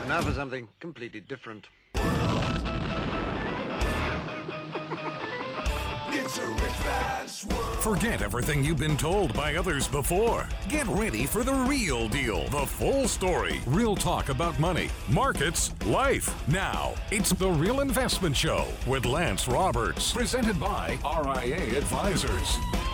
Now for something completely different. Forget everything you've been told by others before. Get ready for the real deal, the full story, real talk about money, markets, life. Now, it's The Real Investment Show with Lance Roberts, presented by RIA Advisors.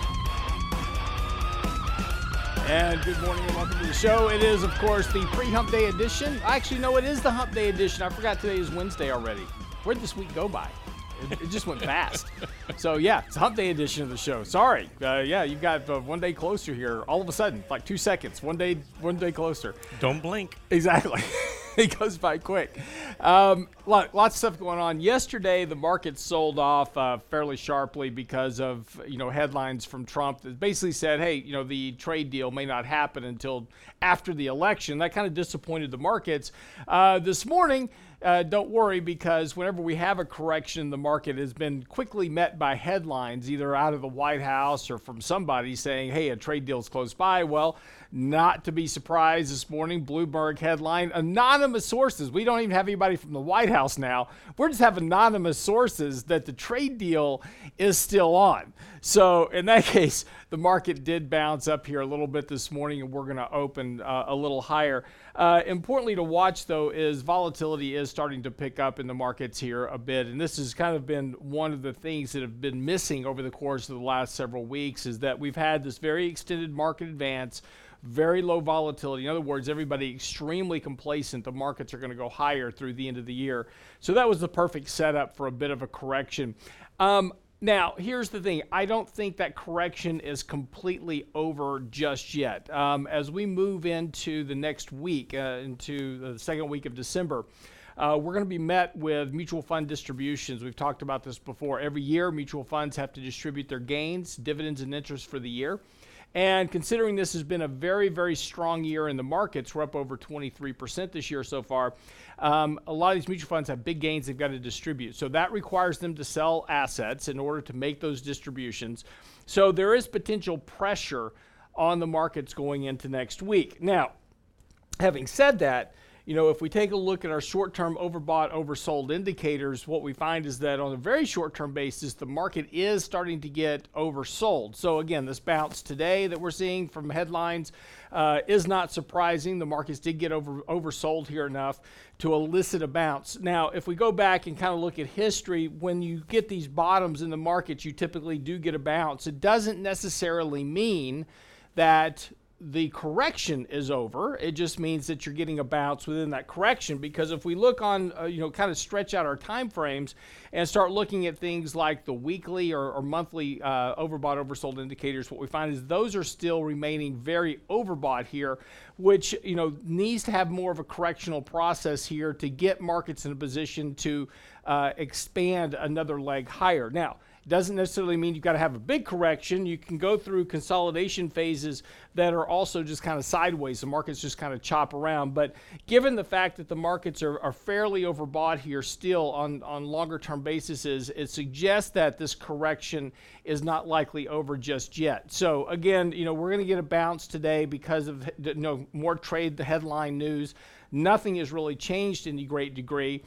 And good morning and welcome to the show. It is, of course, the pre-hump day edition. Actually, no, it is the hump day edition. I forgot today is Wednesday already. Where'd this week go by? It just went fast. So, yeah, it's a hump day edition of the show. Sorry. Yeah, you've got 1 day closer here. All of a sudden, like 2 seconds, one day closer. Don't blink. Exactly. It goes by quick. Lots of stuff going on. Yesterday, the market sold off fairly sharply because of headlines from Trump that basically said, hey, the trade deal may not happen until after the election. That kind of disappointed the markets. This morning, don't worry, because whenever we have a correction, the market has been quickly met by headlines, either out of the White House or from somebody saying, hey, a trade deal's close by. Well, not to be surprised this morning, Bloomberg headline, anonymous sources. We don't even have anybody from the White House now. We're just have anonymous sources that the trade deal is still on. So in that case, the market did bounce up here a little bit this morning, and we're going to open a little higher. Importantly to watch, though, is volatility is starting to pick up in the markets here a bit. And this has kind of been one of the things that have been missing over the course of the last several weeks, is that we've had this very extended market advance, very low volatility. In other words, everybody extremely complacent. The markets are going to go higher through the end of the year. So that was the perfect setup for a bit of a correction. Now, here's the thing. I don't think that correction is completely over just yet. As we move into the next week, into the second week of December, we're going to be met with mutual fund distributions. We've talked about this before. Every year, mutual funds have to distribute their gains, dividends, and interest for the year. And considering this has been a very, very strong year in the markets, we're up over 23% this year so far. A lot of these mutual funds have big gains they've got to distribute. So that requires them to sell assets in order to make those distributions. So there is potential pressure on the markets going into next week. Now, having said that, if we take a look at our short-term overbought, oversold indicators, what we find is that on a very short-term basis, the market is starting to get oversold. So again, this bounce today that we're seeing from headlines is not surprising. The markets did get oversold here enough to elicit a bounce. Now, if we go back and kind of look at history, when you get these bottoms in the markets, you typically do get a bounce. It doesn't necessarily mean that the correction is over. It just means that you're getting a bounce within that correction, because if we look on, kind of stretch out our time frames and start looking at things like the weekly or monthly overbought, oversold indicators, what we find is those are still remaining very overbought here, which, needs to have more of a correctional process here to get markets in a position to expand another leg higher. Now, doesn't necessarily mean you've got to have a big correction. You can go through consolidation phases that are also just kind of sideways. The markets just kind of chop around. But given the fact that the markets are fairly overbought here still on longer term basis, it suggests that this correction is not likely over just yet. So again, we're going to get a bounce today because of more trade, the headline news. Nothing has really changed in any great degree.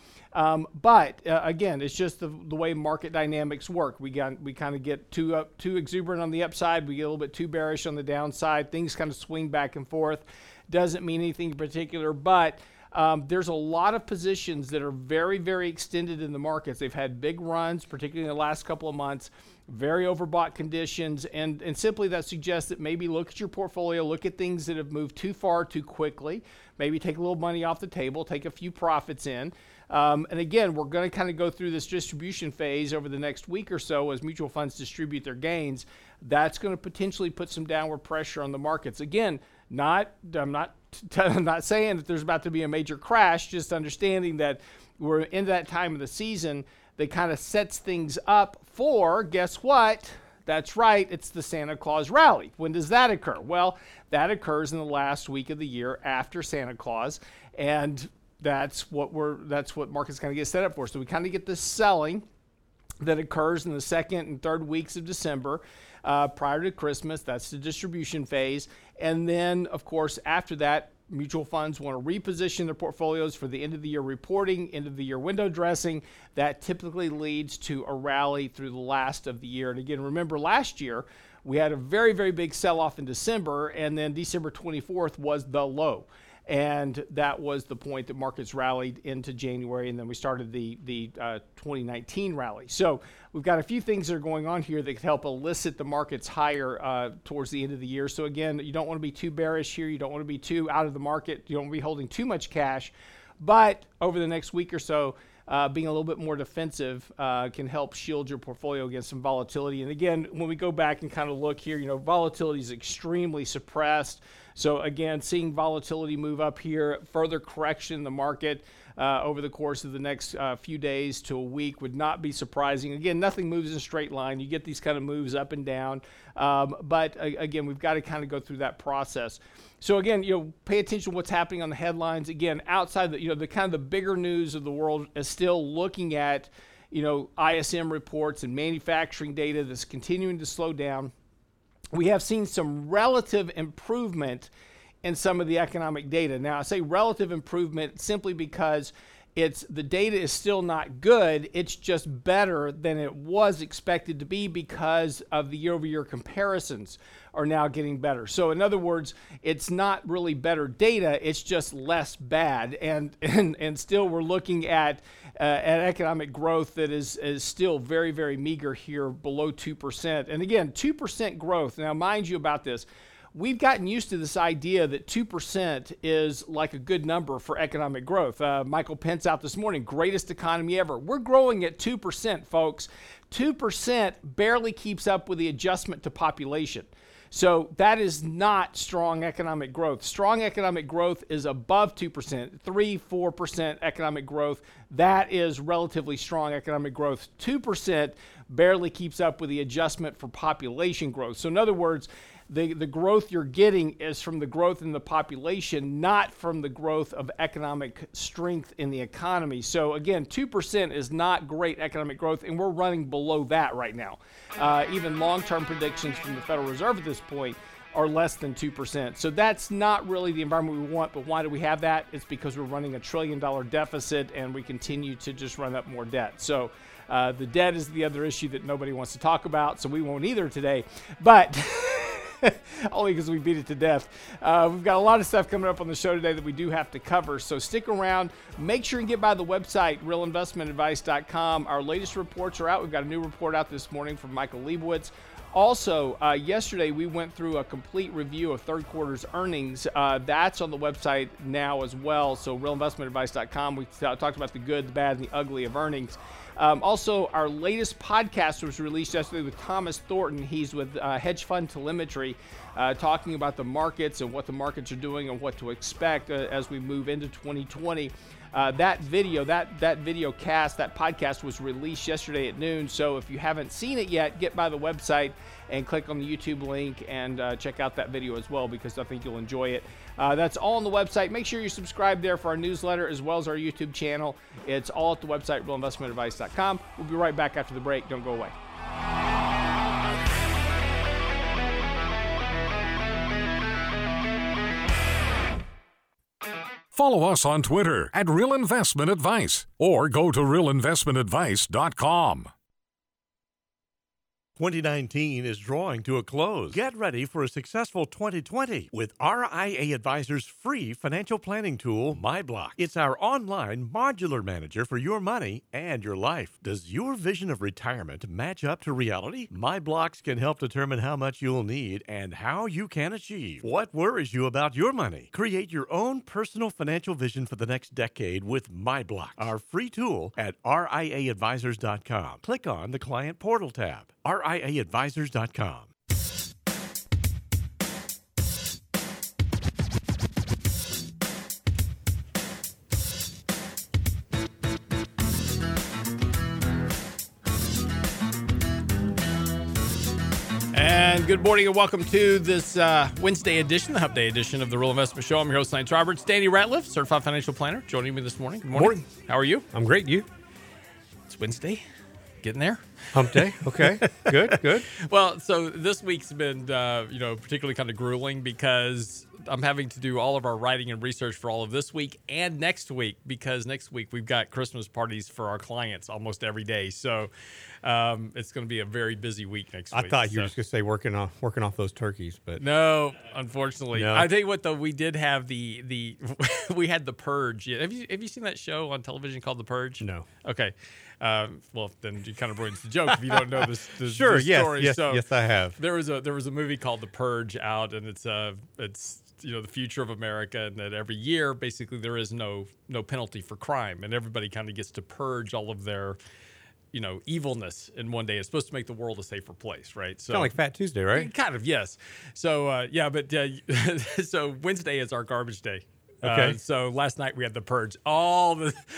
But again, it's just the way market dynamics work. We kind of get too exuberant on the upside. We get a little bit too bearish on the downside. Things kind of swing back and forth. Doesn't mean anything in particular, but there's a lot of positions that are very, very extended in the markets. They've had big runs, particularly in the last couple of months, very overbought conditions, and simply that suggests that maybe look at your portfolio, look at things that have moved too far too quickly, maybe take a little money off the table, take a few profits in. And again, we're going to kind of go through this distribution phase over the next week or so as mutual funds distribute their gains. That's going to potentially put some downward pressure on the markets. Again, I'm not saying that there's about to be a major crash, just understanding that we're in that time of the season that kind of sets things up for, guess what? That's right, it's the Santa Claus rally. When does that occur? Well, that occurs in the last week of the year after Santa Claus, and that's what markets kind of get set up for. So we kind of get this selling that occurs in the second and third weeks of December prior to Christmas. That's the distribution phase. And then, of course, after that, mutual funds want to reposition their portfolios for the end of the year reporting, end of the year window dressing. That typically leads to a rally through the last of the year. And again, remember last year, we had a very, very big sell-off in December, and then December 24th was the low. And that was the point that markets rallied into January, and then we started the 2019 rally. So we've got a few things that are going on here that could help elicit the markets higher towards the end of the year. So again, you don't want to be too bearish here. You don't want to be too out of the market. You don't want to be holding too much cash. But over the next week or so, being a little bit more defensive can help shield your portfolio against some volatility. And again, when we go back and kind of look here, volatility is extremely suppressed. So again, seeing volatility move up here, further correction in the market over the course of the next few days to a week would not be surprising. Again, nothing moves in a straight line. You get these kind of moves up and down. But again, we've got to kind of go through that process. So again, pay attention to what's happening on the headlines. Again, outside the kind of the bigger news of the world is still looking at, ISM reports and manufacturing data that's continuing to slow down. We have seen some relative improvement in some of the economic data. Now, I say relative improvement simply because the data is still not good. It's just better than it was expected to be because of the year-over-year comparisons are now getting better. So in other words, it's not really better data, it's just less bad. And still we're looking at economic growth that is still very, very meager here, below 2%. And again, 2% growth. Now, mind you about this. We've gotten used to this idea that 2% is like a good number for economic growth. Michael Pence out this morning, greatest economy ever. We're growing at 2%, folks. 2% barely keeps up with the adjustment to population. So that is not strong economic growth. Strong economic growth is above 2%, 3-4% economic growth. That is relatively strong economic growth. 2% barely keeps up with the adjustment for population growth. So in other words, the growth you're getting is from the growth in the population, not from the growth of economic strength in the economy. So again, 2% is not great economic growth, and we're running below that right now. Even long-term predictions from the Federal Reserve at this point are less than 2%. So that's not really the environment we want, but why do we have that? It's because we're running $1 trillion deficit, and we continue to just run up more debt. So the debt is the other issue that nobody wants to talk about, so we won't either today. But only because we beat it to death. We've got a lot of stuff coming up on the show today that we do have to cover, so stick around. Make sure and get by the website, realinvestmentadvice.com. Our latest reports are out. We've got a new report out this morning from Michael Leibowitz. Also, yesterday we went through a complete review of third quarter's earnings. That's on the website now as well, so realinvestmentadvice.com. We talked about the good, the bad, and the ugly of earnings. Also, our latest podcast was released yesterday with Thomas Thornton. He's with Hedge Fund Telemetry, talking about the markets and what the markets are doing and what to expect as we move into 2020. That podcast was released yesterday at noon. So if you haven't seen it yet, get by the website and click on the YouTube link and check out that video as well, because I think you'll enjoy it. That's all on the website. Make sure you subscribe there for our newsletter as well as our YouTube channel. It's all at the website, realinvestmentadvice.com. We'll be right back after the break. Don't go away. Follow us on Twitter at Real Investment Advice or go to realinvestmentadvice.com. 2019 is drawing to a close. Get ready for a successful 2020 with RIA Advisors' free financial planning tool, MyBlock. It's our online modular manager for your money and your life. Does your vision of retirement match up to reality? MyBlocks can help determine how much you'll need and how you can achieve. What worries you about your money? Create your own personal financial vision for the next decade with MyBlock, our free tool at RIAadvisors.com. Click on the Client Portal tab. RIAadvisors.com. And good morning and welcome to this Wednesday edition, the Hump Day edition of the Real Investment Show. I'm your host, Lance Roberts. Danny Ratliff, certified financial planner, joining me this morning. Good morning. Morning. How are you? I'm great. You? It's Wednesday. Getting there. Hump day. Okay. Good. Well, so this week's been, particularly kind of grueling because I'm having to do all of our writing and research for all of this week and next week, because next week we've got Christmas parties for our clients almost every day. So it's going to be a very busy week next week. I thought you were just going to say working off those turkeys, but no, unfortunately. No. I tell you what, though, we did have the we had The Purge. Have you seen that show on television called The Purge? No. Okay. Well, then you kind of ruins the joke if you don't know this Sure. the story. Yes, So yes, I have. there was a movie called The Purge out, and it's the future of America, and that every year basically there is no penalty for crime, and everybody kind of gets to purge all of their evilness in one day. It's supposed to make the world a safer place, right? So Kind of like Fat Tuesday, right? kind of, yes. So so Wednesday is our garbage day. Okay. So last night we had the purge. All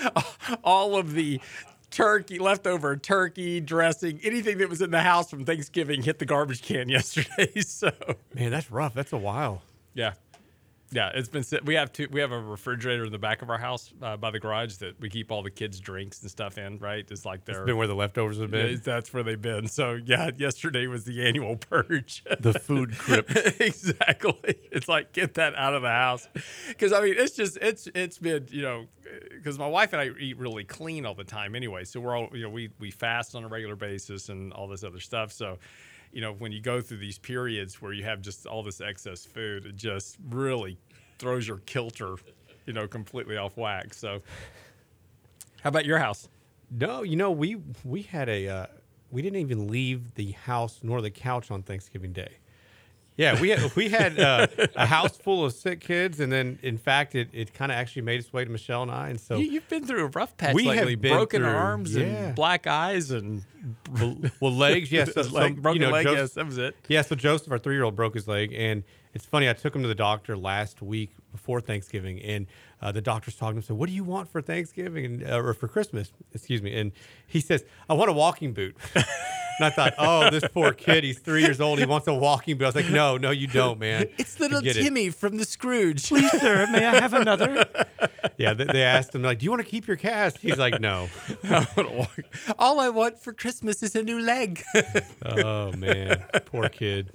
of the leftover turkey, dressing, anything that was in the house from Thanksgiving hit the garbage can yesterday. So Man, that's rough. That's a while. yeah. Yeah, it's been. We have a refrigerator in the back of our house by the garage that we keep all the kids' drinks and stuff in. Right, it's like It's been where the leftovers have been. that's where they've been. So yeah, yesterday was the annual purge. The food crypt. Exactly. It's like, get that out of the house, because I mean it's been because my wife and I eat really clean all the time anyway. So we're all we fast on a regular basis and all this other stuff. So. When you go through these periods where you have just all this excess food, it just really throws your kilter, completely off whack. So, how about your house? No, we had we didn't even leave the house nor the couch on Thanksgiving Day. Yeah, we had a house full of sick kids, and then in fact it kind of actually made its way to Michelle and I, and so You've been through a rough patch We lately. have been Broken through- arms yeah. and black eyes and well legs, yes, broken leg. Joseph, Yes, that was it. Yeah, so Joseph, our 3-year-old, broke his leg, and it's funny. I took him to the doctor last week before Thanksgiving, and the doctor's talking to him. So, what do you want for Thanksgiving and or for Christmas? Excuse me. And he says, "I want a walking boot." And I thought, oh, this poor kid. He's 3 years old. He wants a walking boot. I was like, no, you don't, man. It's little Forget it. Timmy from the Scrooge. Please, sir, may I have another? Yeah, they asked him, like, do you want to keep your cast? He's like, no. All I want for Christmas is a new leg. Oh, man. Poor kid.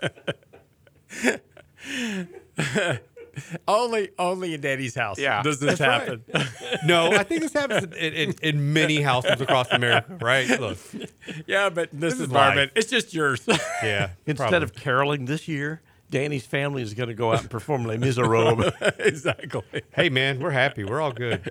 Only in Daddy's house does this happen. No, I think this happens in many households across America, right? Look, Yeah, but in this is environment, life. it's just yours. yeah. Instead probably. of caroling this year, Danny's family is going to go out and perform Les Miserables. Exactly. Hey, man, we're happy. We're all good.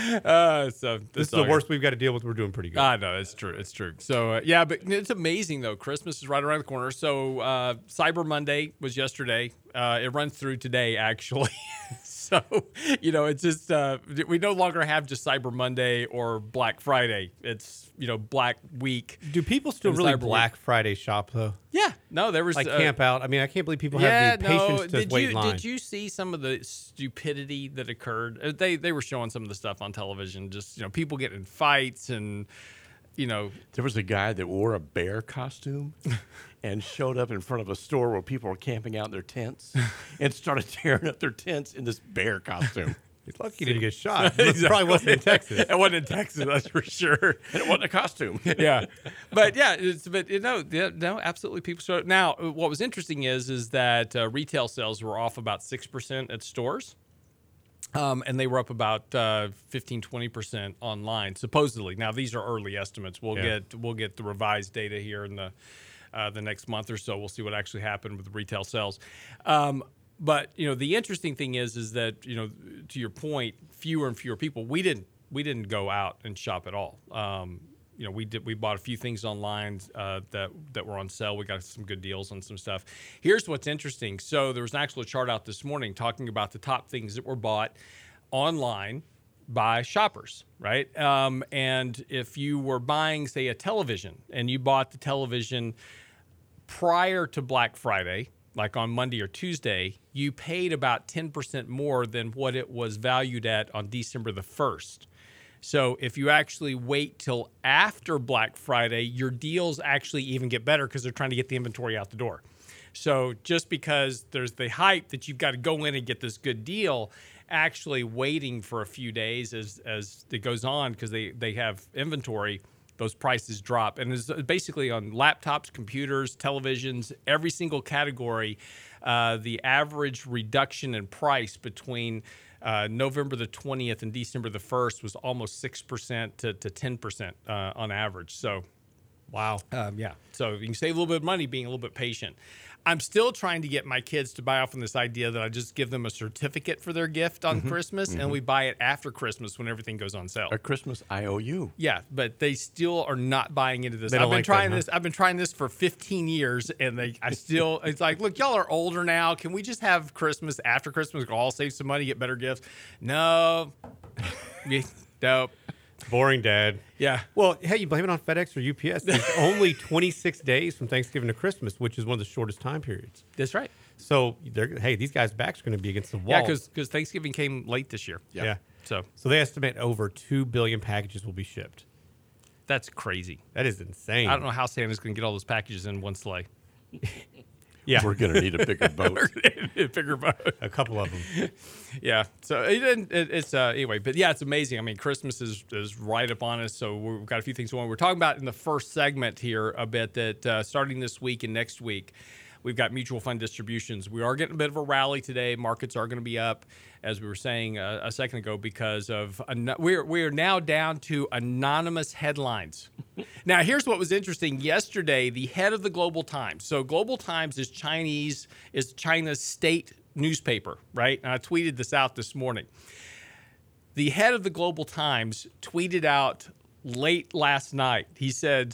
So This is the worst we've got to deal with. We're doing pretty good. I know, it's true. It's true. So, yeah, but it's amazing, though. Christmas is right around the corner. So, Cyber Monday was yesterday. It runs through today, actually. So, it's just, we no longer have just Cyber Monday or Black Friday. It's, Black Week. Do people still and really Cyber Black Friday shop, though? Yeah. No, there was Like camp out? I mean, I can't believe people have the patience to wait in line. Did you see some of the stupidity that occurred? They were showing some of the stuff on television. Just people getting in fights and There was a guy that wore a bear costume and showed up in front of a store where people were camping out in their tents and started tearing up their tents in this bear costume. He's lucky he didn't get shot. It probably wasn't in Texas. It wasn't in Texas, that's for sure. And it wasn't a costume. Yeah, but yeah, no, absolutely. People show up. Now, what was interesting is that retail sales were off about 6% at stores. And they were up about 15-20% online, supposedly. Now, these are early estimates. We'll get the revised data here in the next month or so. We'll see what actually happened with the retail sales. But the interesting thing is that to your point, fewer and fewer people. We didn't go out and shop at all. We bought a few things online that were on sale. We got some good deals on some stuff. Here's what's interesting. So there was an actual chart out this morning talking about the top things that were bought online by shoppers, right? And if you were buying, say, a television, and you bought the television prior to Black Friday, like on Monday or Tuesday, you paid about 10% more than what it was valued at on December the 1st. So if you actually wait till after Black Friday, your deals actually even get better because they're trying to get the inventory out the door. So just because there's the hype that you've got to go in and get this good deal, actually waiting for a few days as it goes on because they have inventory those prices drop. And it's basically on laptops, computers, televisions, every single category. The average reduction in price between November the 20th and December the 1st was almost 6% to 10% on average. So, Wow. yeah. So you can save a little bit of money being a little bit patient. I'm still trying to get my kids to buy off on this idea that I just give them a certificate for their gift on Christmas, and we buy it after Christmas when everything goes on sale. A Christmas IOU. Yeah, but they still are not buying into this. They don't like that, huh? I've been trying this for 15 years, and it's like, look, y'all are older now. Can we just have Christmas after Christmas? We'll all save some money, get better gifts. No, nope. Boring, Dad. Yeah. Well, hey, you blame it on FedEx or UPS. It's only 26 days from Thanksgiving to Christmas, which is one of the shortest time periods. That's right. So, hey, these guys' backs are going to be against the wall. Yeah, because Thanksgiving came late this year. Yeah. So they estimate over 2 billion packages will be shipped. that's crazy. That is insane. I don't know how Santa's going to get all those packages in one sleigh. Yeah. We're going to need a bigger boat. A bigger boat. A couple of them. Yeah. So it's anyway, but yeah, it's amazing. I mean, Christmas is right upon us, so we've got a few things going. We're talking about in the first segment here a bit that starting this week and next week, we've got mutual fund distributions. We are getting a bit of a rally today. Markets are going to be up, as we were saying a second ago, because of we're now down to anonymous headlines. Now, here's what was interesting. Yesterday, the head of the Global Times. So Global Times is China's state newspaper, right? And I tweeted this out this morning. The head of the Global Times tweeted out late last night. He said,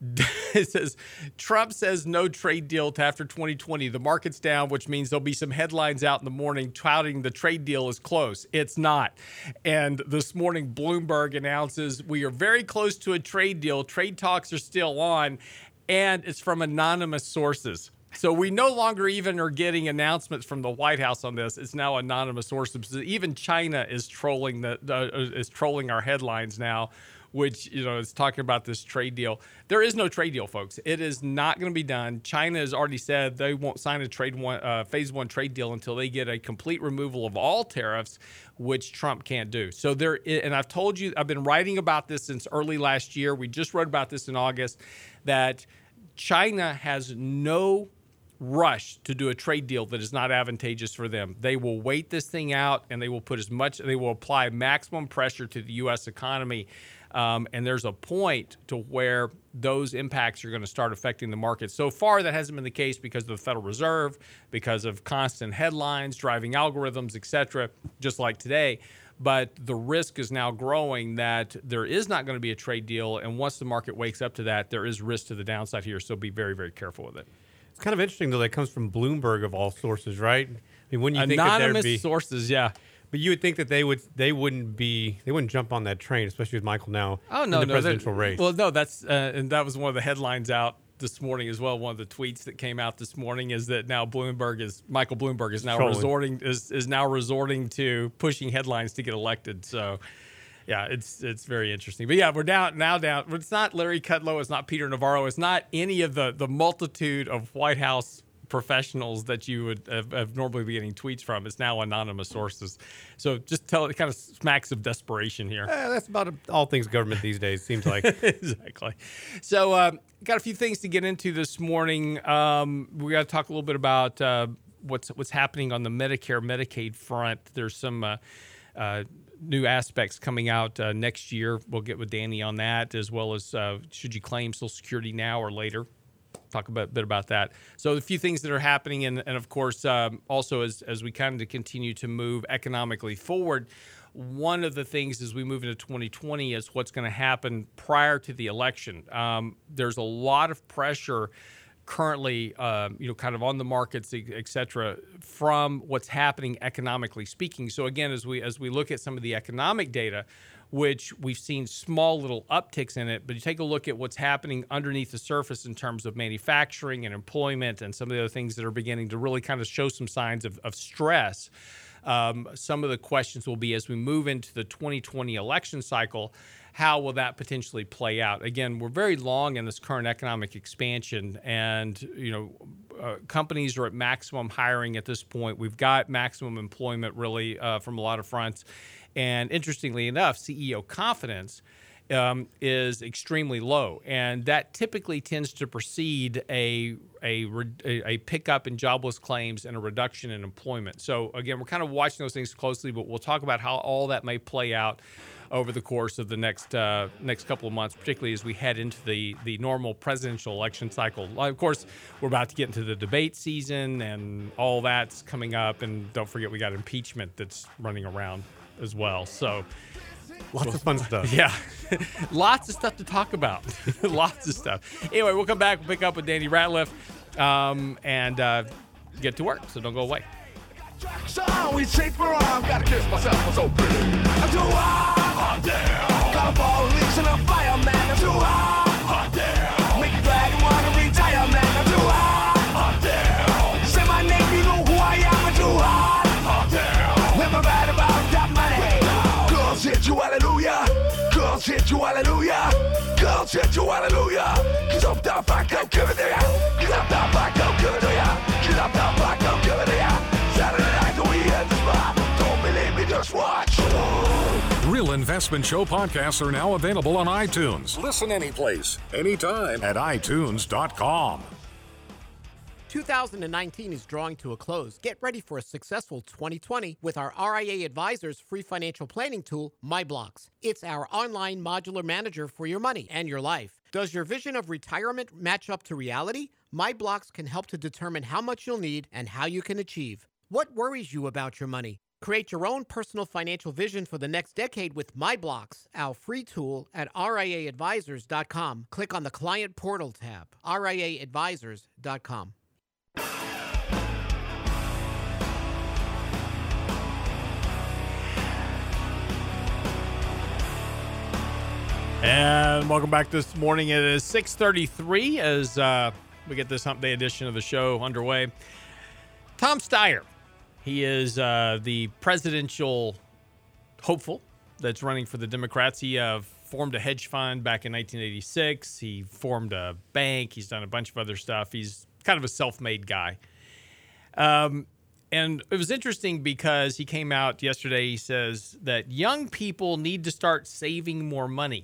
it says, Trump says no trade deal to after 2020. The market's down, which means there'll be some headlines out in the morning touting the trade deal is close. It's not. And this morning, Bloomberg announces we are very close to a trade deal. Trade talks are still on, and it's from anonymous sources. So we no longer even are getting announcements from the White House on this. It's now anonymous sources. Even China is trolling our headlines now, which, is talking about this trade deal. There is no trade deal, folks. It is not going to be done. China has already said they won't sign a phase one trade deal until they get a complete removal of all tariffs, which Trump can't do. So and I've told you, I've been writing about this since early last year. We just wrote about this in August, that China has no rush to do a trade deal that is not advantageous for them. They will wait this thing out, and they will apply maximum pressure to the U.S. economy. And there's a point to where those impacts are going to start affecting the market. So far, that hasn't been the case because of the Federal Reserve, because of constant headlines, driving algorithms, et cetera, just like today. But the risk is now growing that there is not going to be a trade deal. And once the market wakes up to that, there is risk to the downside here. So be very, very careful with it. It's kind of interesting, though, that it comes from Bloomberg of all sources, right? I mean, when you think anonymous that there'd be sources, yeah. But you would think that they wouldn't jump on that train, especially with Michael now in the presidential race. Well, no, that's and that was one of the headlines out this morning as well. One of the tweets that came out this morning is that now Michael Bloomberg is now resorting to pushing headlines to get elected. So, yeah, it's very interesting. But yeah, we're down. It's not Larry Kudlow. It's not Peter Navarro. It's not any of the multitude of White House professionals that you would have normally be getting tweets from. It's now anonymous sources. So just it kind of smacks of desperation here. That's about all things government these days, seems like. Exactly. So got a few things to get into this morning. We got to talk a little bit about what's happening on the Medicare, Medicaid front. There's some new aspects coming out next year. We'll get with Danny on that, as well as should you claim Social Security now or later. Talk a bit about that. So a few things that are happening, and of course, also as we kind of continue to move economically forward, one of the things as we move into 2020 is what's going to happen prior to the election. There's a lot of pressure currently, kind of on the markets, et cetera, from what's happening economically speaking. So again, as we look at some of the economic data, which we've seen small little upticks in it, but you take a look at what's happening underneath the surface in terms of manufacturing and employment and some of the other things that are beginning to really kind of show some signs of stress. Some of the questions will be, as we move into the 2020 election cycle, how will that potentially play out? Again, we're very long in this current economic expansion, and companies are at maximum hiring at this point. We've got maximum employment really from a lot of fronts. And interestingly enough, CEO confidence is extremely low, and that typically tends to precede a pickup in jobless claims and a reduction in employment. So again, we're kind of watching those things closely, but we'll talk about how all that may play out over the course of the next couple of months, particularly as we head into the normal presidential election cycle. Of course, we're about to get into the debate season, and all that's coming up. And don't forget, we got impeachment that's running around as well. So Lots of fun stuff. yeah, lots of stuff to talk about. Lots of stuff. Anyway, we'll come back. We'll pick up with Danny Ratliff and get to work. So don't go away. We chase for arm, gotta kiss myself, I'm so pretty. I'm too hot, damn. Got a ball leaks and a fireman, I'm too hot, damn. Make a dragon wanna retire, man, I'm too hot, damn. Say my name, you know who I am, I'm too hot, damn. Never bad about that money. Girls hit you, hallelujah. Girls hit you, hallelujah. Girls hit you, hallelujah. Cause I'm down back, I'll give it to ya. Cause I'm down back, I'll give it to ya. Cause I'm down back, I'll give it to ya. Saturday night, we hit the spot. Don't believe me, just watch. Real Investment Show podcasts are now available on iTunes. Listen anyplace, anytime at iTunes.com. 2019 is drawing to a close. Get ready for a successful 2020 with our RIA Advisors free financial planning tool, MyBlocks. It's our online modular manager for your money and your life. Does your vision of retirement match up to reality? MyBlocks can help to determine how much you'll need and how you can achieve. What worries you about your money? Create your own personal financial vision for the next decade with MyBlocks, our free tool at RIAadvisors.com. Click on the Client Portal tab, RIAadvisors.com. And welcome back this morning. It is 6:33 as we get this Hump Day edition of the show underway. Tom Steyer, he is the presidential hopeful that's running for the Democrats. He formed a hedge fund back in 1986. He formed a bank. He's done a bunch of other stuff. He's kind of a self-made guy. And it was interesting because he came out yesterday. He says that young people need to start saving more money.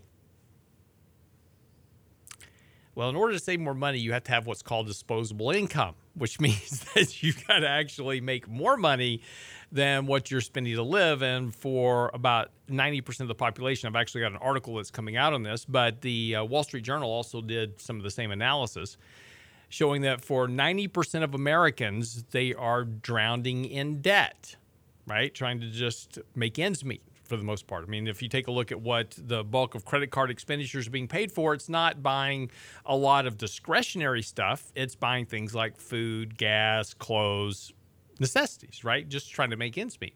Well, in order to save more money, you have to have what's called disposable income, which means that you've got to actually make more money than what you're spending to live. And for about 90% of the population, I've actually got an article that's coming out on this, but the Wall Street Journal also did some of the same analysis, showing that for 90% of Americans, they are drowning in debt, right? Trying to just make ends meet for the most part. I mean, if you take a look at what the bulk of credit card expenditures are being paid for, it's not buying a lot of discretionary stuff. It's buying things like food, gas, clothes, necessities, right? Just trying to make ends meet.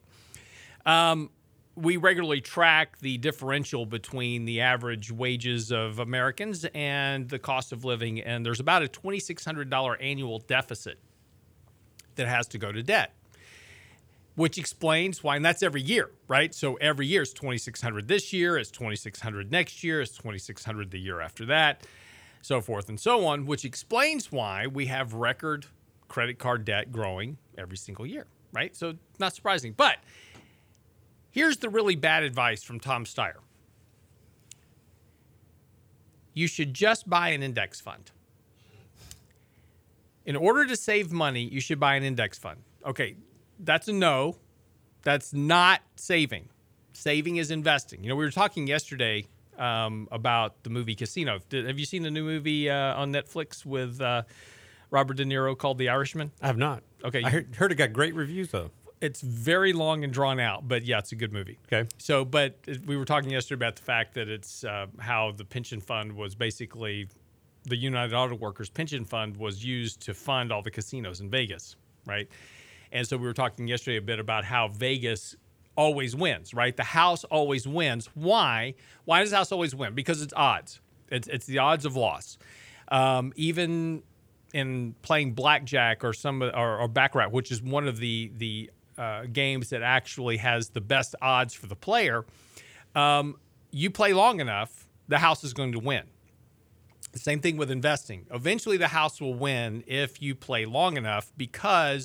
We regularly track the differential between the average wages of Americans and the cost of living, and there's about a $2,600 annual deficit that has to go to debt, which explains why, and that's every year, right? So every year it's $2,600 this year, it's $2,600 next year, it's $2,600 the year after that, so forth and so on, which explains why we have record credit card debt growing every single year, right? So not surprising. But here's the really bad advice from Tom Steyer. You should just buy an index fund. In order to save money, you should buy an index fund. Okay, that's a no. That's not saving. Saving is investing. You know, we were talking yesterday about the movie Casino. Have you seen the new movie on Netflix with Robert De Niro called The Irishman? I have not. Okay. I heard it got great reviews, though. It's very long and drawn out, but yeah, it's a good movie. Okay. So, but we were talking yesterday about the fact that it's how the pension fund was basically, the United Auto Workers pension fund was used to fund all the casinos in Vegas, right? And so we were talking yesterday a bit about how Vegas always wins, right? The house always wins. Why? Why does the house always win? Because it's odds. It's the odds of loss. Even in playing blackjack or baccarat, which is one of the games that actually has the best odds for the player, you play long enough, the house is going to win. The same thing with investing. Eventually, the house will win if you play long enough because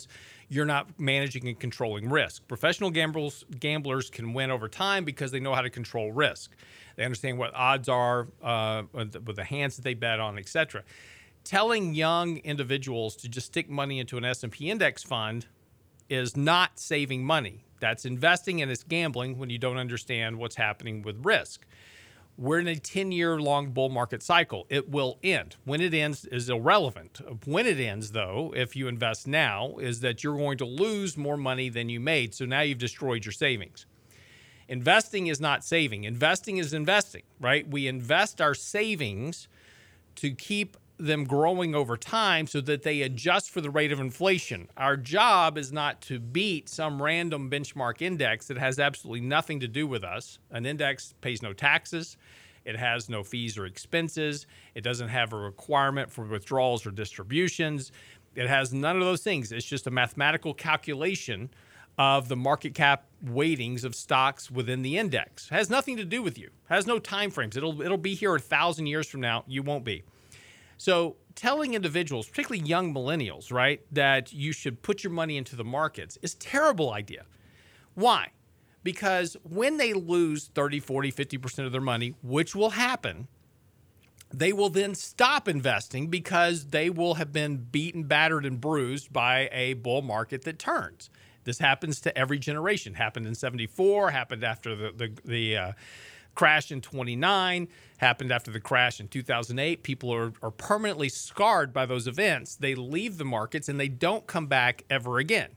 you're not managing and controlling risk. Professional gamblers can win over time because they know how to control risk. They understand what odds are with the hands that they bet on, etc. Telling young individuals to just stick money into an S&P index fund is not saving money. That's investing and it's gambling when you don't understand what's happening with risk. We're in a 10-year long bull market cycle. It will end. When it ends is irrelevant. When it ends, though, if you invest now, is that you're going to lose more money than you made. So now you've destroyed your savings. Investing is not saving. Investing is investing, right? We invest our savings to keep them growing over time so that they adjust for the rate of inflation. Our job is not to beat some random benchmark index that has absolutely nothing to do with us. An index pays no taxes. It has no fees or expenses. It doesn't have a requirement for withdrawals or distributions. It has none of those things. It's just a mathematical calculation of the market cap weightings of stocks within the index. It has nothing to do with you. It has no time frames. It'll be here 1,000 years from now. You won't be. So telling individuals, particularly young millennials, right, that you should put your money into the markets is a terrible idea. Why? Because when they lose 30, 40, 50% of their money, which will happen, they will then stop investing because they will have been beaten, battered, and bruised by a bull market that turns. This happens to every generation. Happened in 74, happened after the crash in 29, happened after the crash in 2008. People are permanently scarred by those events. They leave the markets and they don't come back ever again.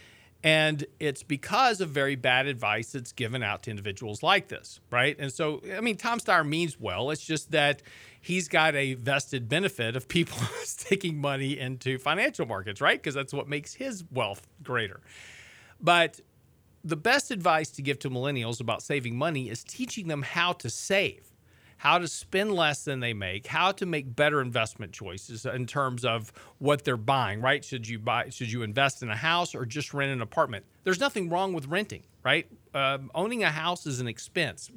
And it's because of very bad advice that's given out to individuals like this, right? And so, I mean, Tom Steyer means well. It's just that he's got a vested benefit of people sticking money into financial markets, right? Because that's what makes his wealth greater. But the best advice to give to millennials about saving money is teaching them how to save, how to spend less than they make, how to make better investment choices in terms of what they're buying, right? Should you invest in a house or just rent an apartment? There's nothing wrong with renting, right? Owning a house is an expense.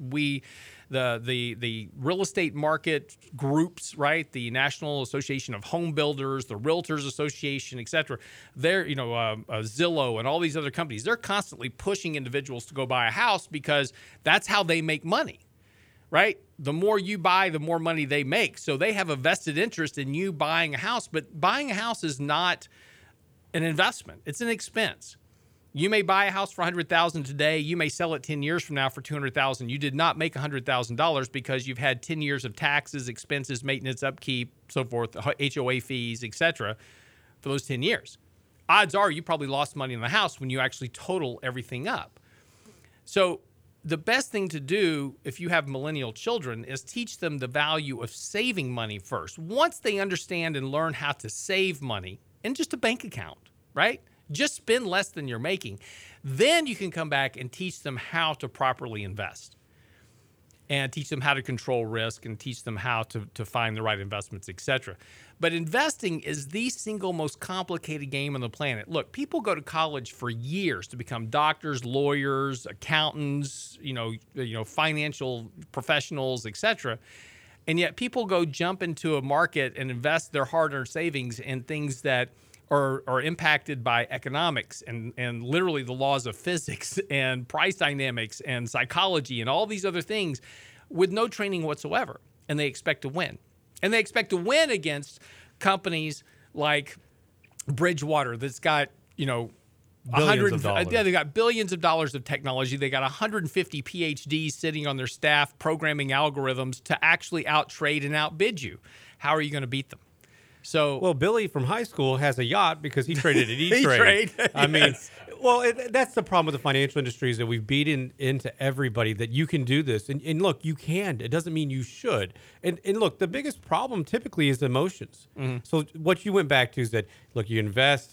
The real estate market groups, right? The National Association of Home Builders, the Realtors Association, et cetera. They're, Zillow and all these other companies, they're constantly pushing individuals to go buy a house because that's how they make money, right? The more you buy, the more money they make. So they have a vested interest in you buying a house, but buying a house is not an investment. It's an expense. You may buy a house for $100,000 today. You may sell it 10 years from now for $200,000. You did not make $100,000 because you've had 10 years of taxes, expenses, maintenance, upkeep, so forth, HOA fees, etc. for those 10 years. Odds are you probably lost money in the house when you actually total everything up. So the best thing to do if you have millennial children is teach them the value of saving money first. Once they understand and learn how to save money in just a bank account, right? Just spend less than you're making. Then you can come back and teach them how to properly invest and teach them how to control risk and teach them how to find the right investments, etc. But investing is the single most complicated game on the planet. Look, people go to college for years to become doctors, lawyers, accountants, financial professionals, etc. And yet people go jump into a market and invest their hard-earned savings in things that are impacted by economics and literally the laws of physics and price dynamics and psychology and all these other things with no training whatsoever. And they expect to win. And they expect to win against companies like Bridgewater that's got, Billions of dollars. Yeah, they got billions of dollars of technology. They got 150 PhDs sitting on their staff programming algorithms to actually outtrade and outbid you. How are you going to beat them? So, well, Billy from high school has a yacht because he traded at E-Trade. E-Trade. I mean, well, that's the problem with the financial industry is that we've beaten into everybody that you can do this. And look, you can. It doesn't mean you should. And look, the biggest problem typically is emotions. Mm-hmm. So what you went back to is that, look, you invest,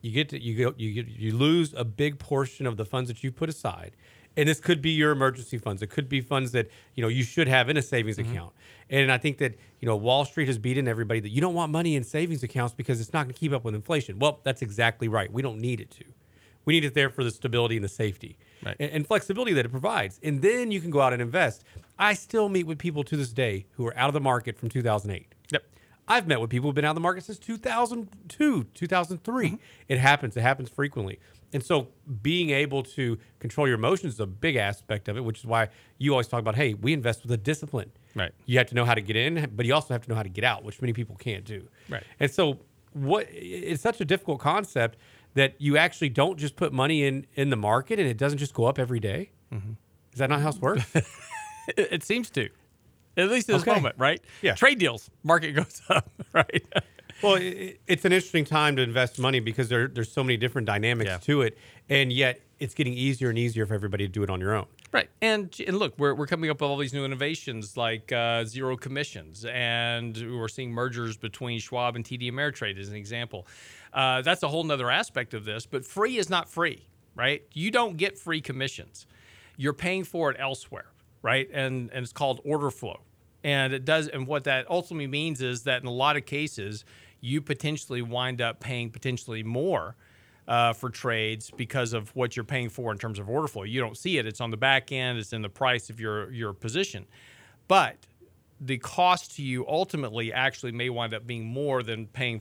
you lose a big portion of the funds that you put aside. And this could be your emergency funds. It could be funds that, you should have in a savings account. And I think that, Wall Street has beaten everybody that you don't want money in savings accounts because it's not going to keep up with inflation. Well, that's exactly right. We don't need it to. We need it there for the stability and the safety and flexibility that it provides. And then you can go out and invest. I still meet with people to this day who are out of the market from 2008. Yep. I've met with people who've been out of the market since 2002, 2003. It happens. It happens frequently. And so being able to control your emotions is a big aspect of it, which is why you always talk about, hey, we invest with a discipline. Right. You have to know how to get in, but you also have to know how to get out, which many people can't do. Right. And so it's such a difficult concept that you actually don't just put money in the market and it doesn't just go up every day. Is that not how it works? It seems to. At least at this moment, right? Yeah. Trade deals, market goes up, right? Well, it's an interesting time to invest money because there's so many different dynamics to it, and yet it's getting easier and easier for everybody to do it on your own. Right. And look, we're coming up with all these new innovations like zero commissions, and we're seeing mergers between Schwab and TD Ameritrade as an example. That's a whole nother aspect of this, but free is not free, right? You don't get free commissions. You're paying for it elsewhere, right? And it's called order flow. And it does, and what that ultimately means is that in a lot of cases, you potentially wind up paying potentially more for trades because of what you're paying for in terms of order flow. You don't see it. It's on the back end. It's in the price of your position. But the cost to you ultimately actually may wind up being more than paying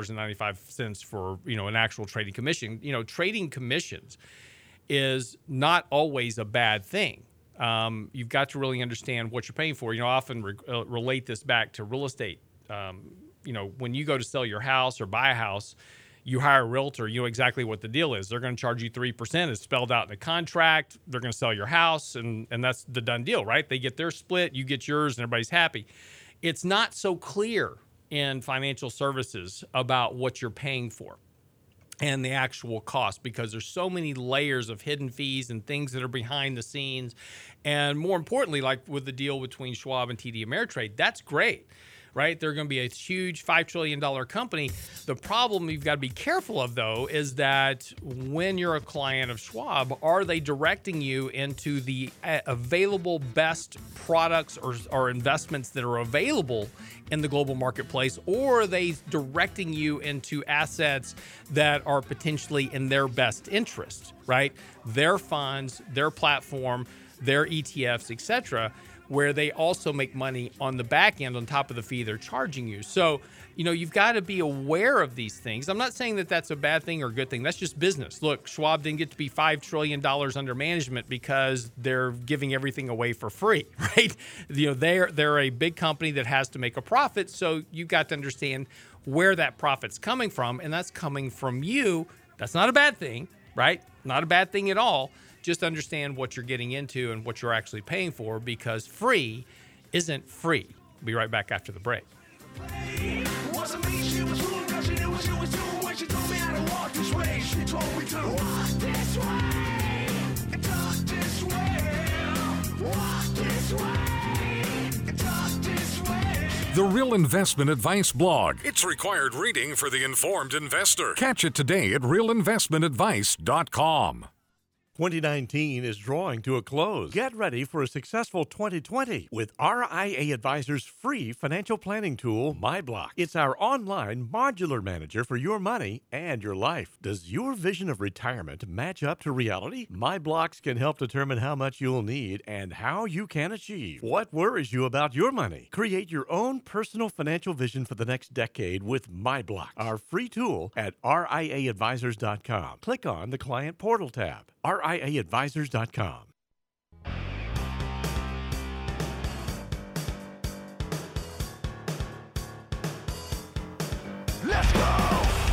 $4.95 for, an actual trading commission. Trading commissions is not always a bad thing. You've got to really understand what you're paying for. I often relate this back to real estate. When you go to sell your house or buy a house, you hire a realtor, you know exactly what the deal is. They're going to charge you 3%. It's spelled out in the contract. They're going to sell your house, and that's the done deal, right? They get their split, you get yours, and everybody's happy. It's not so clear in financial services about what you're paying for and the actual cost, because there's so many layers of hidden fees and things that are behind the scenes. And more importantly, like with the deal between Schwab and TD Ameritrade, that's great, right? They're going to be a huge $5 trillion company. The problem you've got to be careful of, though, is that when you're a client of Schwab, are they directing you into the available best products or investments that are available in the global marketplace, or are they directing you into assets that are potentially in their best interest, right? Their funds, their platform, their ETFs, etc., where they also make money on the back end on top of the fee they're charging you. So, you've got to be aware of these things. I'm not saying that that's a bad thing or a good thing. That's just business. Look, Schwab didn't get to be $5 trillion under management because they're giving everything away for free, right? They're a big company that has to make a profit, so you've got to understand where that profit's coming from, and that's coming from you. That's not a bad thing, right? Not a bad thing at all. Just understand what you're getting into and what you're actually paying for, because free isn't free. We'll be right back after the break. The Real Investment Advice blog. It's required reading for the informed investor. Catch it today at realinvestmentadvice.com. 2019 is drawing to a close. Get ready for a successful 2020 with RIA Advisors' free financial planning tool, MyBlock. It's our online modular manager for your money and your life. Does your vision of retirement match up to reality? MyBlocks can help determine how much you'll need and how you can achieve. What worries you about your money? Create your own personal financial vision for the next decade with MyBlock, our free tool at RIAadvisors.com. Click on the Client Portal tab. RIAadvisors.com. Let's go!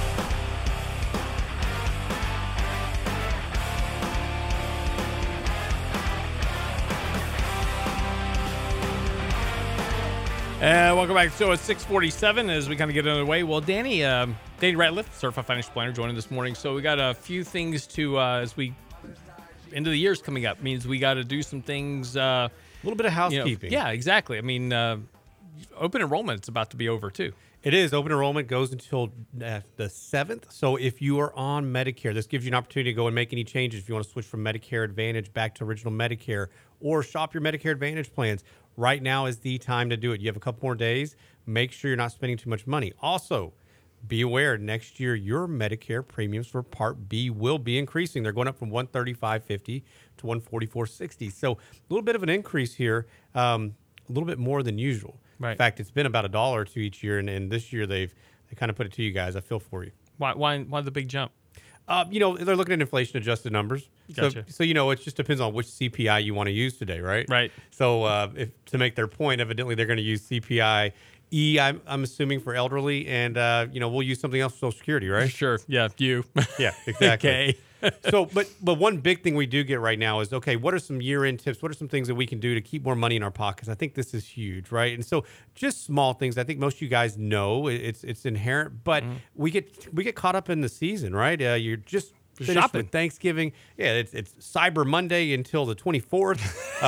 Welcome back. So it's 6:47 as we kind of get underway. Well, Danny Ratliff, Certified Financial Planner, joining this morning. So we got a few things to, as we, end of the year's coming up, means we got to do some things. A little bit of housekeeping. Yeah, exactly. I mean, open enrollment is about to be over too. It is. Open enrollment goes until the 7th. So if you are on Medicare, this gives you an opportunity to go and make any changes. If you want to switch from Medicare Advantage back to original Medicare or shop your Medicare Advantage plans, right now is the time to do it. You have a couple more days. Make sure you're not spending too much money. Also, be aware next year your Medicare premiums for Part B will be increasing. They're going up from $135.50 to $144.60. So a little bit of an increase here, a little bit more than usual. Right. In fact, it's been about $1 or $2 each year, and this year they kind of put it to you guys. I feel for you. Why the big jump? They're looking at inflation-adjusted numbers. Gotcha. So it just depends on which CPI you want to use today, right? Right. So if to make their point, evidently they're going to use CPI E, I'm assuming, for elderly, and we'll use something else for Social Security, right? Sure. Yeah. You. Yeah, exactly. Okay. So, but one big thing we do get right now is, okay, what are some year-end tips? What are some things that we can do to keep more money in our pockets? I think this is huge, right? And so, just small things. I think most of you guys know it's inherent, but we get caught up in the season, right? You're just finished shopping. with Thanksgiving. Yeah, it's Cyber Monday until the 24th.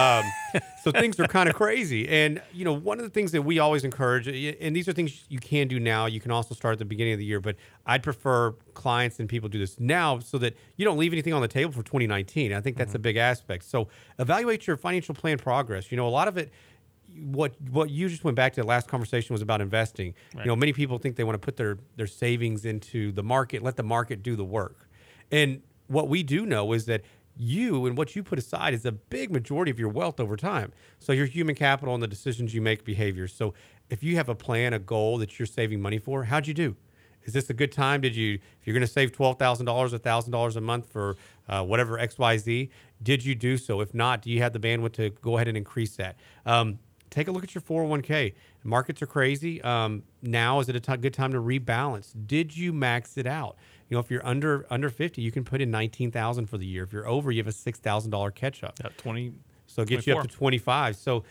So things are kind of crazy. And, one of the things that we always encourage, and these are things you can do now, you can also start at the beginning of the year, but I'd prefer clients and people do this now so that you don't leave anything on the table for 2019. I think that's a big aspect. So evaluate your financial plan progress. A lot of it, what you just went back to the last conversation was about investing. Right. Many people think they want to put their savings into the market, let the market do the work. And what we do know is that you and what you put aside is a big majority of your wealth over time. So your human capital and the decisions you make, behaviors. So if you have a plan, a goal that you're saving money for, how'd you do? Is this a good time? If you're going to save $12,000, $1,000 a month for whatever XYZ, did you do so? If not, do you have the bandwidth to go ahead and increase that? Take a look at your 401k. Markets are crazy. Now is it a good time to rebalance? Did you max it out? If you're under 50, you can put in $19,000 for the year. If you're over, you have a $6,000 catch up. 20. So it gets you up to 25. So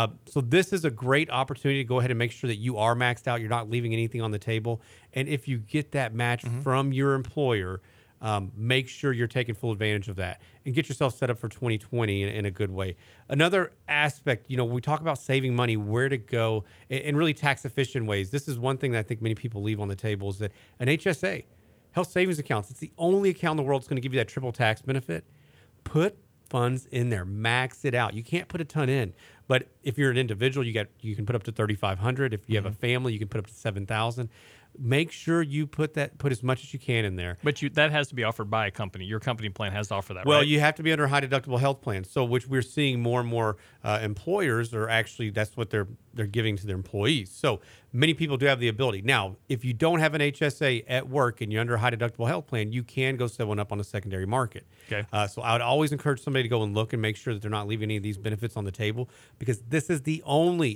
this is a great opportunity to go ahead and make sure that you are maxed out. You're not leaving anything on the table. And if you get that match from your employer, make sure you're taking full advantage of that and get yourself set up for 2020 in a good way. Another aspect, we talk about saving money, where to go in really tax efficient ways. This is one thing that I think many people leave on the table is that an HSA, health savings accounts, it's the only account in the world that's going to give you that triple tax benefit. Put funds in there, max it out. You can't put a ton in, but if you're an individual, you can put up to $3,500. If you have a family, you can put up to $7,000. Make sure you put as much as you can in there. But that has to be offered by a company. Your company plan has to offer that, well, right? You have to be under a high deductible health plan. So, which we're seeing more and more employers are actually, that's what they're giving to their employees. So many people do have the ability. Now, if you don't have an HSA at work and you're under a high deductible health plan, you can go set one up on the secondary market. Okay. So I would always encourage somebody to go and look and make sure that they're not leaving any of these benefits on the table, because this is the only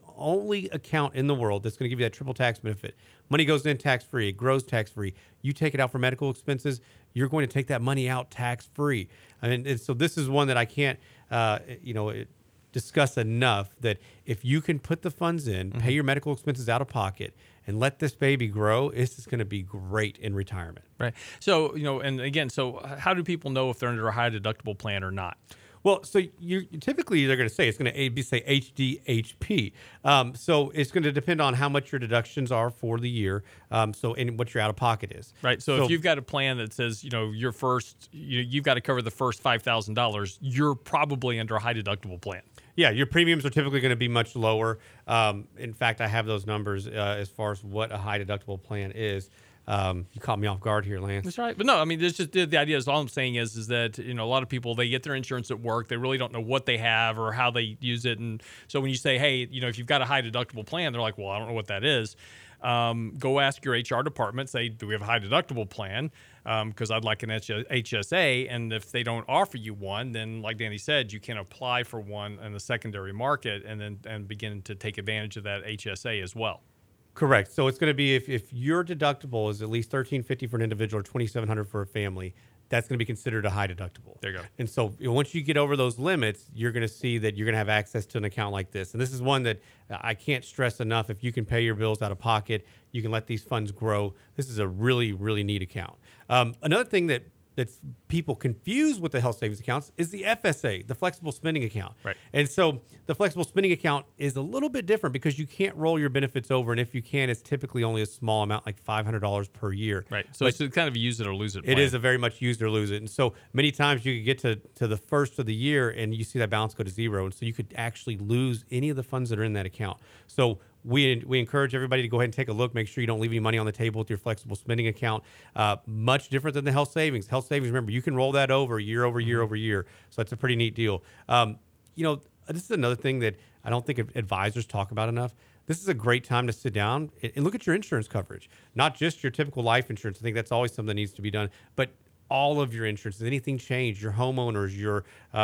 account in the world that's going to give you that triple tax benefit. Money goes in tax-free. It grows tax-free. You take it out for medical expenses, you're going to take that money out tax-free. And so this is one that I can't, discuss enough, that if you can put the funds in, pay your medical expenses out of pocket, and let this baby grow, this is going to be great in retirement. Right. So, and again, so how do people know if they're under a high deductible plan or not? Well, so typically they're going to say it's going to say HDHP. So it's going to depend on how much your deductions are for the year. And what your out of pocket is. Right. So if you've got a plan that says your first, you've got to cover the first $5,000, you're probably under a high deductible plan. Yeah, your premiums are typically going to be much lower. In fact, I have those numbers as far as what a high deductible plan is. You caught me off guard here, Lance. That's right. But no, I mean, there's just the idea is all I'm saying is that, a lot of people, they get their insurance at work. They really don't know what they have or how they use it. And so when you say, hey, if you've got a high deductible plan, they're like, well, I don't know what that is. Go ask your HR department, say, do we have a high deductible plan? Because I'd like an HSA. And if they don't offer you one, then like Danny said, you can apply for one in the secondary market and begin to take advantage of that HSA as well. Correct. So it's going to be if your deductible is at least $1,350 for an individual or $2,700 for a family, that's going to be considered a high deductible. There you go. And so once you get over those limits, you're going to see that you're going to have access to an account like this. And this is one that I can't stress enough. If you can pay your bills out of pocket, you can let these funds grow. This is a really, really neat account. Another thing that's people confuse with the health savings accounts is the FSA, the flexible spending account. Right. And so the flexible spending account is a little bit different because you can't roll your benefits over. And if you can, it's typically only a small amount, like $500 per year. Right. So it's kind of a use it or lose it plan. It is a very much use it or lose it. And so many times you could get to the first of the year and you see that balance go to zero. And so you could actually lose any of the funds that are in that account. So we encourage everybody to go ahead and take a look. Make sure you don't leave any money on the table with your flexible spending account. Much different than the health savings. Health savings, remember, you can roll that over year over year over year. So that's a pretty neat deal. This is another thing that I don't think advisors talk about enough. this is a great time to sit down and look at your insurance coverage, not just your typical life insurance. I think that's always something that needs to be done, but all of your insurance. Has anything changed? Your homeowners, your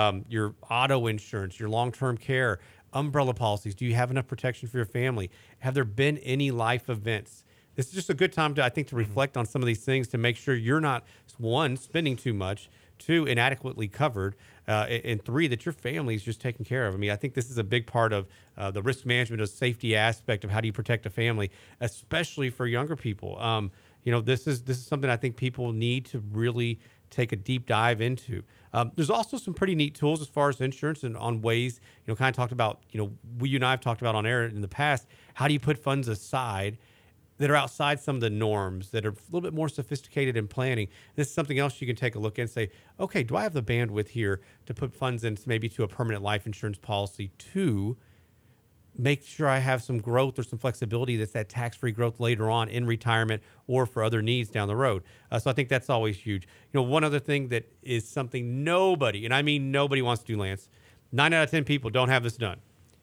auto insurance, your long-term care, umbrella policies. Do you have enough protection for your family? Have there been any life events? This is just a good time to, I think, to reflect on some of these things to make sure you're not, one, spending too much, two, inadequately covered, and three, that your family is just taken care of. I mean, I think this is a big part of the risk management, of safety aspect of how do you protect a family, especially for younger people. This is something I think people need to really take a deep dive into. There's also some pretty neat tools as far as insurance and on ways, kind of talked about, you and I have talked about on air in the past, how do you put funds aside that are outside some of the norms, that are a little bit more sophisticated in planning. This is something else you can take a look at and say, okay, do I have the bandwidth here to put funds in maybe to a permanent life insurance policy to make sure I have some growth or some flexibility that's that tax-free growth later on in retirement or for other needs down the road. So I think that's always huge. One other thing that is something nobody, and I mean nobody wants to do, Lance, 9 out of 10 people don't have this done.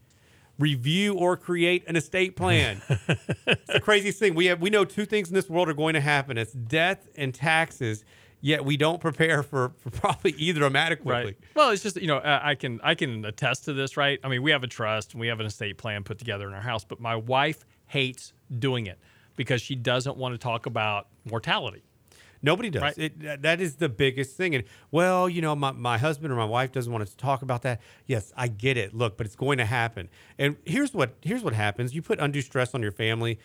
Review or create an estate plan. It's the craziest thing. We know two things in this world are going to happen. It's death and taxes, yet we don't prepare for probably either of them adequately. Right. Well, it's just, I can attest to this, right? I mean, we have a trust and we have an estate plan put together in our house, but my wife hates doing it because she doesn't want to talk about mortality. Nobody does. Right. That is the biggest thing. And, well, my husband or my wife doesn't want us to talk about that. Yes, I get it. Look, but it's going to happen. And here's what happens. You put undue stress on your family.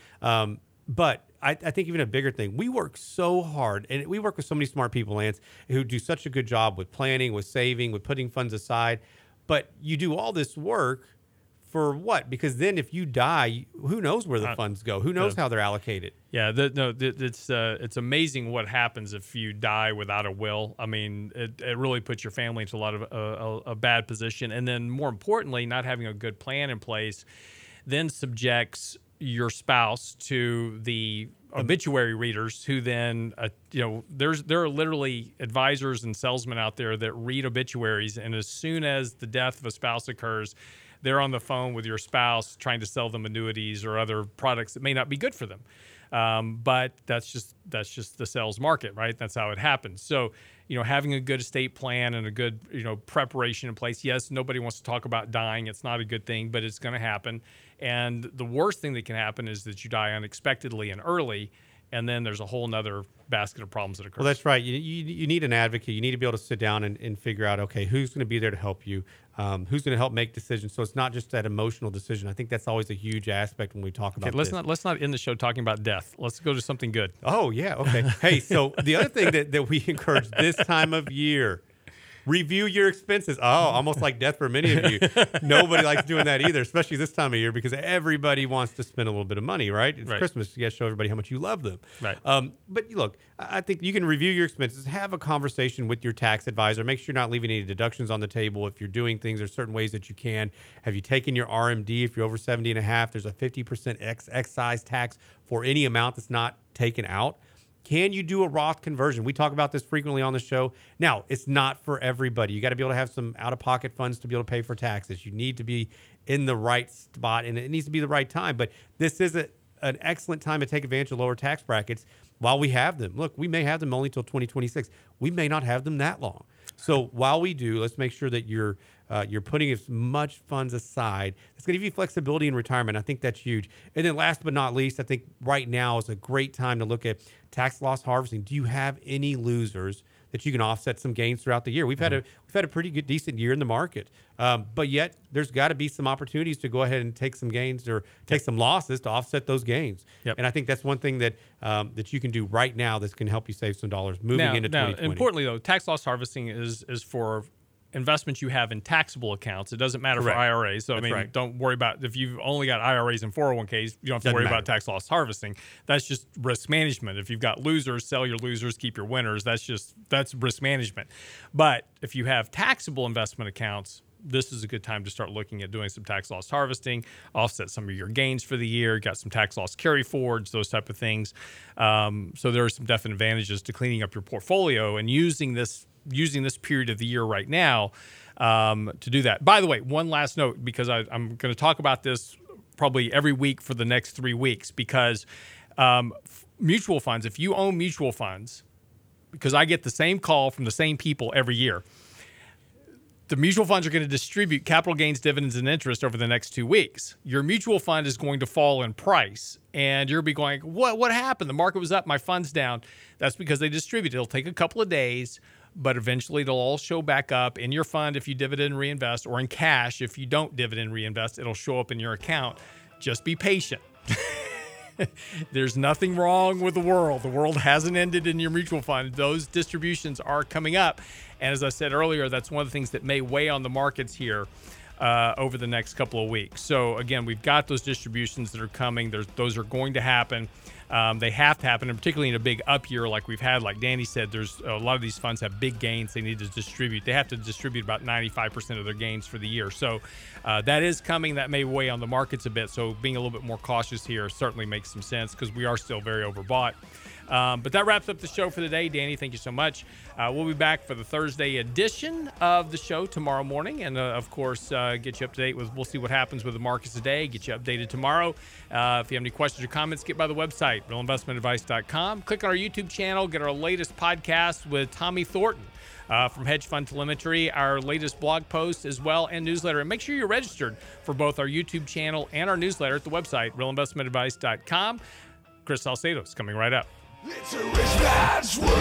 But I think even a bigger thing, we work so hard, and we work with so many smart people, Lance, who do such a good job with planning, with saving, with putting funds aside. But you do all this work for what? Because then if you die, who knows where the funds go? Who knows how they're allocated? Yeah, it's amazing what happens if you die without a will. I mean, it really puts your family into a lot of a bad position. And then more importantly, not having a good plan in place then subjects your spouse to the obituary readers who then, there are literally advisors and salesmen out there that read obituaries. And as soon as the death of a spouse occurs, they're on the phone with your spouse trying to sell them annuities or other products that may not be good for them. But that's just the sales market, right? That's how it happens. So, having a good estate plan and a good, preparation in place. Yes, nobody wants to talk about dying. It's not a good thing, but it's going to happen. And the worst thing that can happen is that you die unexpectedly and early, and then there's a whole nother basket of problems that occur. Well, that's right. You need an advocate. You need to be able to sit down and figure out, okay, who's going to be there to help you? Who's going to help make decisions? So it's not just that emotional decision. I think that's always a huge aspect when we talk about this. Let's not end the show talking about death. Let's go to something good. Oh, yeah. Okay. Hey, so the other thing that we encourage this time of year, review your expenses. Oh, almost like death for many of you. Nobody likes doing that either, especially this time of year, because everybody wants to spend a little bit of money, right? It's Christmas. You got to show everybody how much you love them. Right. But look, I think you can review your expenses, have a conversation with your tax advisor, make sure you're not leaving any deductions on the table. If you're doing things, there's certain ways that you can. Have you taken your RMD? If you're over 70 and a half, there's a 50% excise tax for any amount that's not taken out. Can you do a Roth conversion? We talk about this frequently on the show. Now, it's not for everybody. You got to be able to have some out-of-pocket funds to be able to pay for taxes. You need to be in the right spot, and it needs to be the right time. But this is an excellent time to take advantage of lower tax brackets while we have them. Look, we may have them only until 2026. We may not have them that long. So while we do, let's make sure that you're putting as much funds aside. It's going to give you flexibility in retirement. I think that's huge. And then last but not least, I think right now is a great time to look at tax loss harvesting. Do you have any losers that you can offset some gains throughout the year? We've had a pretty good, decent year in the market, but yet there's got to be some opportunities to go ahead and take some gains or take some losses to offset those gains. Yep. And I think that's one thing that that you can do right now that's going to help you save some dollars moving into 2020. Importantly, though, tax loss harvesting is for investments you have in taxable accounts. It doesn't matter for IRAs. So, don't worry about if you've only got IRAs and 401ks, you don't have to worry about tax loss harvesting. That's just risk management. If you've got losers, sell your losers, keep your winners. That's risk management. But if you have taxable investment accounts, this is a good time to start looking at doing some tax loss harvesting, offset some of your gains for the year, got some tax loss carry forwards, those type of things. So there are some definite advantages to cleaning up your portfolio and using this period of the year right now to do that. By the way, one last note, because I'm going to talk about this probably every week for the next 3 weeks, because mutual funds, if you own mutual funds, because I get the same call from the same people every year, the mutual funds are going to distribute capital gains, dividends, and interest over the next 2 weeks. Your mutual fund is going to fall in price, and you'll be going, what happened? The market was up, my fund's down. That's because they distribute. It'll take a couple of days, but eventually they'll all show back up in your fund if you dividend reinvest, or in cash if you don't dividend reinvest. It'll show up in your account. Just be patient. There's nothing wrong with the world. The world hasn't ended in your mutual fund. Those distributions are coming up. And as I said earlier, that's one of the things that may weigh on the markets here over the next couple of weeks. So again, we've got those distributions that are coming. Those are going to happen. They have to happen, and particularly in a big up year like we've had. Like Danny said, there's a lot of these funds have big gains they need to distribute. They have to distribute about 95% of their gains for the year. So that is coming. That may weigh on the markets a bit. So being a little bit more cautious here certainly makes some sense, because we are still very overbought. But that wraps up the show for the day. Danny, thank you so much. We'll be back for the Thursday edition of the show tomorrow morning. And, of course, get you up to date with, we'll see what happens with the markets today, get you updated tomorrow. If you have any questions or comments, get by the website, realinvestmentadvice.com. Click on our YouTube channel, get our latest podcast with Tommy Thornton from Hedge Fund Telemetry, our latest blog post as well, and newsletter. And make sure you're registered for both our YouTube channel and our newsletter at the website, realinvestmentadvice.com. Chris Salcedo is coming right up. It's a rich man's world.